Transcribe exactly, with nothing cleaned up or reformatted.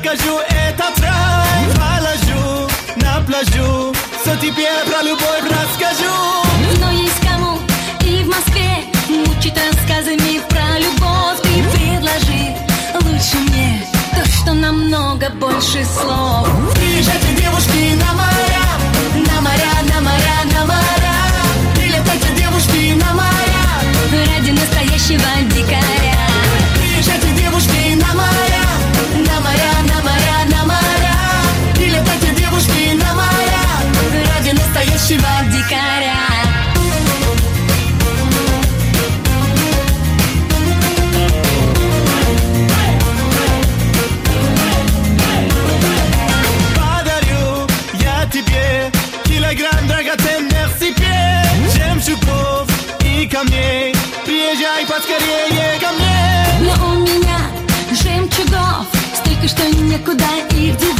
расскажу этот рай. Положу на пляжу, все тебе про любовь расскажу. Но есть кому и в Москве мучить рассказами про любовь. Ты предложи лучше мне то, что намного больше слов. Приезжайте, девушки, на моря, на моря, на моря, на моря. Прилетайте, девушки, на моря, ради настоящего дикаря. Приезжайте, девушки, на моря, на моря, на моря, на моря. Прилетайте, девушки, на моря, ради настоящего дикаря. Подарю я тебе килограмм драгоценных цепей, жемчугов и камней. Приезжай поскорее ко мне. Но у меня жемчугов столько, что некуда их девать.